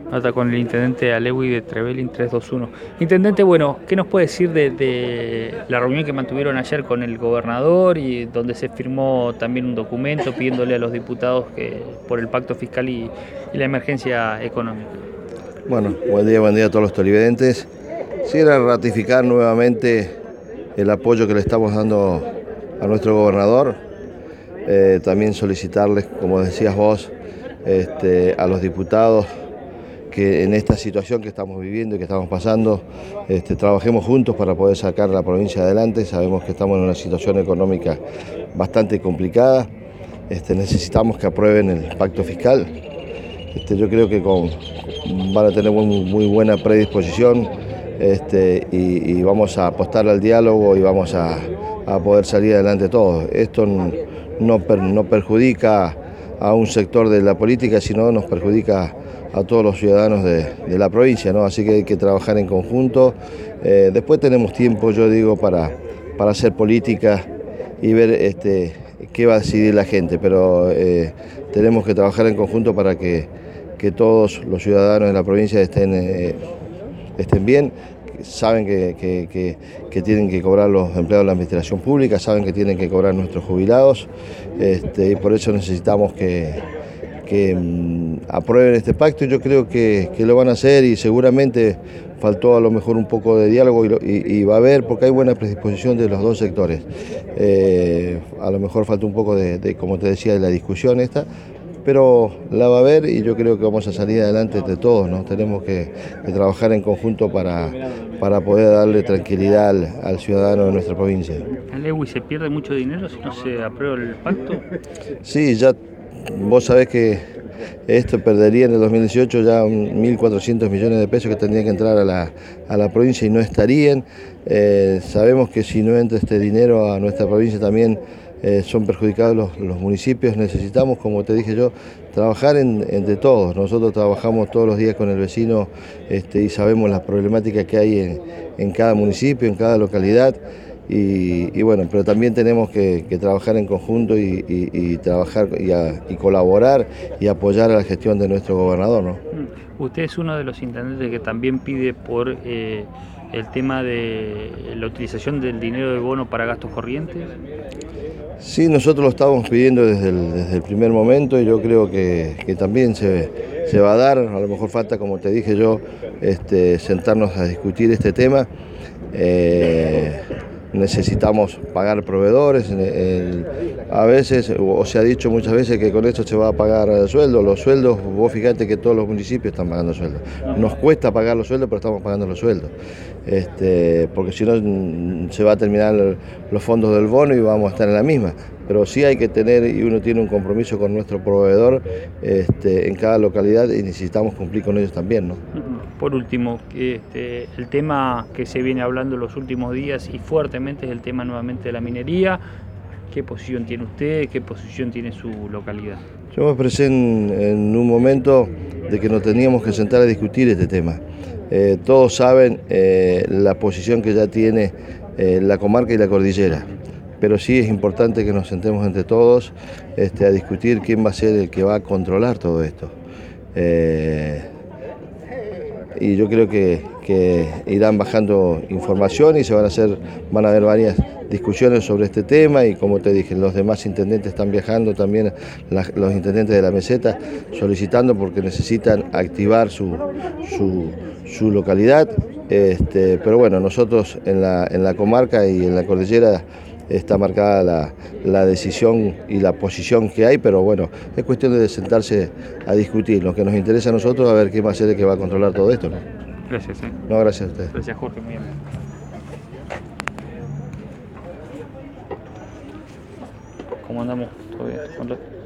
Nota con el intendente Alewi de Trevelin 321. Intendente, bueno, ¿qué nos puede decir de la reunión que mantuvieron ayer con el gobernador y donde se firmó también un documento pidiéndole a los diputados que por el pacto fiscal y la emergencia económica? Bueno, buen día a todos los televidentes. Quisiera ratificar nuevamente el apoyo que le estamos dando a nuestro gobernador. También solicitarles, como decías vos, a los diputados que en esta situación que estamos viviendo y que estamos pasando, trabajemos juntos para poder sacar la provincia adelante. Sabemos que estamos en una situación económica bastante complicada. Necesitamos que aprueben el pacto fiscal. Yo creo que van a tener muy buena predisposición y vamos a apostar al diálogo y vamos a poder salir adelante todos. Esto no perjudica a un sector de la política, sino nos perjudica a todos los ciudadanos de la provincia, ¿no? Así que hay que trabajar en conjunto. Después tenemos tiempo, yo digo, para hacer política y ver qué va a decidir la gente, pero tenemos que trabajar en conjunto para que todos los ciudadanos de la provincia estén bien. Saben que tienen que cobrar los empleados de la administración pública, saben que tienen que cobrar nuestros jubilados, y por eso necesitamos que aprueben este pacto. Yo creo que lo van a hacer y seguramente faltó a lo mejor un poco de diálogo y va a haber, porque hay buena predisposición de los dos sectores. A lo mejor falta un poco como te decía, de la discusión esta, pero la va a haber y yo creo que vamos a salir adelante entre todos, ¿no? Tenemos que trabajar en conjunto para poder darle tranquilidad al ciudadano de nuestra provincia. ¿Alewi se pierde mucho dinero si no se aprueba el pacto? Sí, ya vos sabés que esto perdería en el 2018 ya 1.400 millones de pesos que tendrían que entrar a la provincia y no estarían. Sabemos que si no entra este dinero a nuestra provincia también son perjudicados los municipios. Necesitamos, como te dije yo, trabajar entre todos. Nosotros trabajamos todos los días con el vecino y sabemos las problemáticas que hay en cada municipio, en cada localidad. Y bueno, pero también tenemos que trabajar en conjunto y trabajar y colaborar y apoyar a la gestión de nuestro gobernador, ¿no? Usted es uno de los intendentes que también pide por el tema de la utilización del dinero del bono para gastos corrientes. Sí, nosotros lo estábamos pidiendo desde el primer momento y yo creo que también se va a dar. A lo mejor falta, como te dije yo, sentarnos a discutir este tema. Necesitamos pagar proveedores, a veces, o se ha dicho muchas veces que con esto se va a pagar el sueldo. Los sueldos, vos fíjate que todos los municipios están pagando sueldos. Nos cuesta pagar los sueldos, pero estamos pagando los sueldos. Porque si no se va a terminar los fondos del bono y vamos a estar en la misma. Pero sí hay que tener, y uno tiene un compromiso con nuestro proveedor en cada localidad y necesitamos cumplir con ellos también, ¿no? Por último, el tema que se viene hablando en los últimos días y fuertemente es el tema nuevamente de la minería. ¿Qué posición tiene usted? ¿Qué posición tiene su localidad? Yo me expresé en un momento de que nos teníamos que sentar a discutir este tema. Todos saben la posición que ya tiene la comarca y la cordillera, pero sí es importante que nos sentemos entre todos a discutir quién va a ser el que va a controlar todo esto. Y yo creo que irán bajando información y van a haber varias discusiones sobre este tema y como te dije, los demás intendentes están viajando también, los intendentes de la meseta solicitando porque necesitan activar su localidad, pero bueno, nosotros en la comarca y en la cordillera está marcada la decisión y la posición que hay, pero bueno, es cuestión de sentarse a discutir. Lo que nos interesa a nosotros es a ver quién va a ser el que va a controlar todo esto, ¿no? Gracias. No, gracias a ustedes. Gracias, Jorge, muy bien. ¿Cómo andamos? ¿Todo bien?